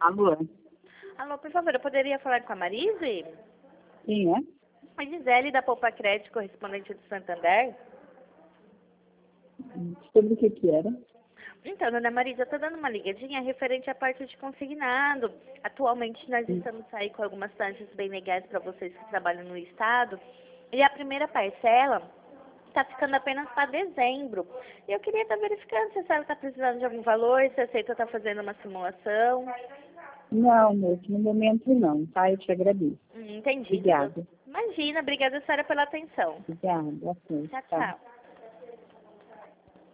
Alô? Alô, por favor, eu poderia falar com a Marise? Quem é? A Gisele da Poupa Crédito, correspondente do Santander. Sobre o que era? Então, dona Marisa, eu tô dando uma ligadinha referente à parte de consignado. Atualmente nós estamos aí com algumas taxas bem legais para vocês que trabalham no estado. E a primeira parcela está ficando apenas para dezembro. E eu queria estar verificando se a senhora está precisando de algum valor, se a Aceita está fazendo uma simulação. Não, moço, no momento não, tá? Eu te agradeço. Entendi. Obrigada. Imagina, obrigada, senhora, pela atenção. Obrigada. Tchau, Tá. tchau.